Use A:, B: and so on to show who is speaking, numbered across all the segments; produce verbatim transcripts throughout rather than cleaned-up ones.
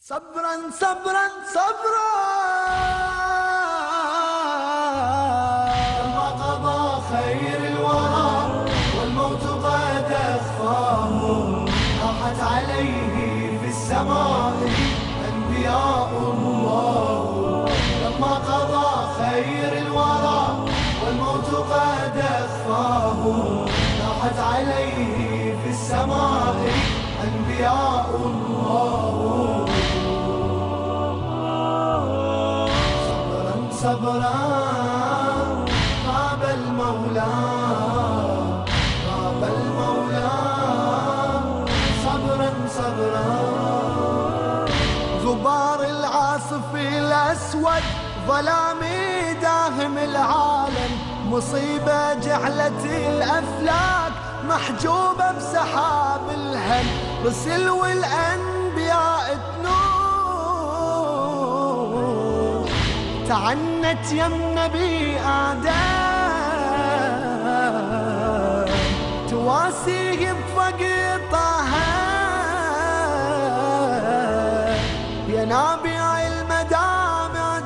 A: صبرا صبرا صبرا
B: لما قضى خير الورى والموت قد أخفاه راحت عليه في السماء أنبياء الله. لما قضى خير الورى والموت قد أخفاه راحت عليه في السماء أنبياء الله. صبرا غاب المولى غاب المولى صبرا صبرا.
A: غبار العاصف الأسود ظلام داهم العالم، مصيبة جعلت الأفلاك محجوبة بسحاب الهم. رسل والأنبياء تنور تعنت يم نبي آدم، تواسيه بفقر طه يا نابع المدامع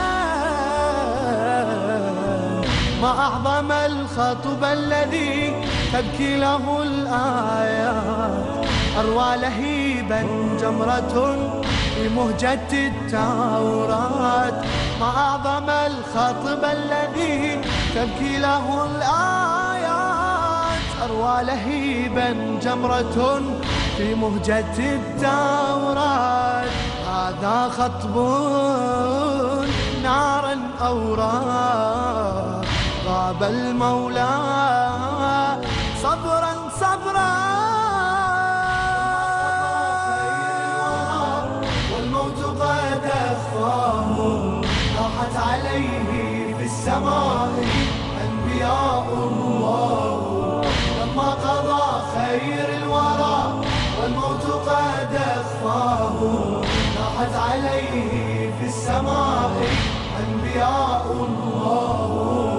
A: دم. ما أعظم الخطب الذي تبكي له الآيات، أروى لهيبا جمرة في مهجة التوراة. ما أعظم الخطب الذي تبكي له الآيات، أروى لهيبا جمرة في مهجة التوراة. هذا خطب نارا أوراه غاب المولى صبرا صبرا.
B: والموت قد أخفاه راحت عليه في السماء أنبياء الله. لما قضى خير الورى والموت قد أخفاه راحت عليه في السماء أنبياء الله.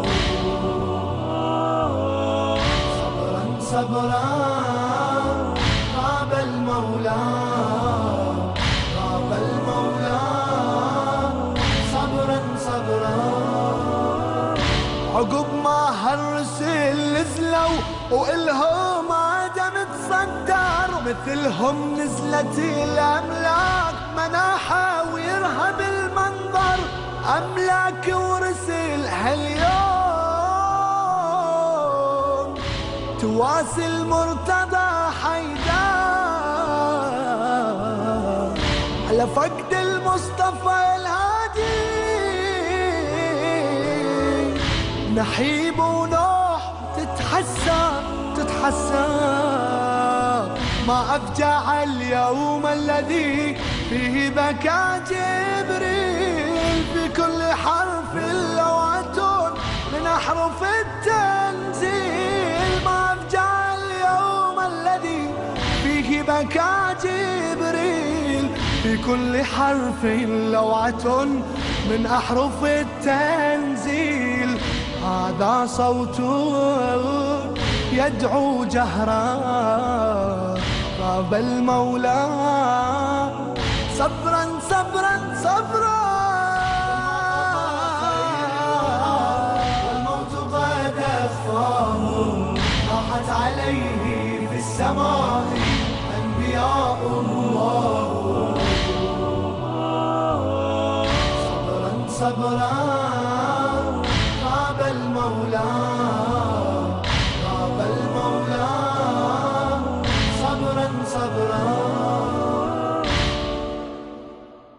B: صبرا صبرا غاب المولى غاب المولى صبرا صبرا.
A: عقب ما هالرسل نزلوا وإلهم آدم تصدر، مثلهم نزلت الأملاك مناحة ويرهب المنظر. أملاك ورسل هاليوم تواسي المرتضى حيدار على فقد المصطفى الهادي. نحيب ونوح تتحسر تتحسر، ما أفجع اليوم الذي فيه بكى جبريل. في كل حرف لوعة من أحرف التنزيل، ما أفجع اليوم الذي فيه بكى جبريل. في كل حرف لوعة من أحرف التنزيل. هذا صوت يدعو جهرا غاب المولى صبرا صبرا صبرا.
B: والموت قد أخفاه راحت عليه في السماء أنبياء الله. صبرا صبرا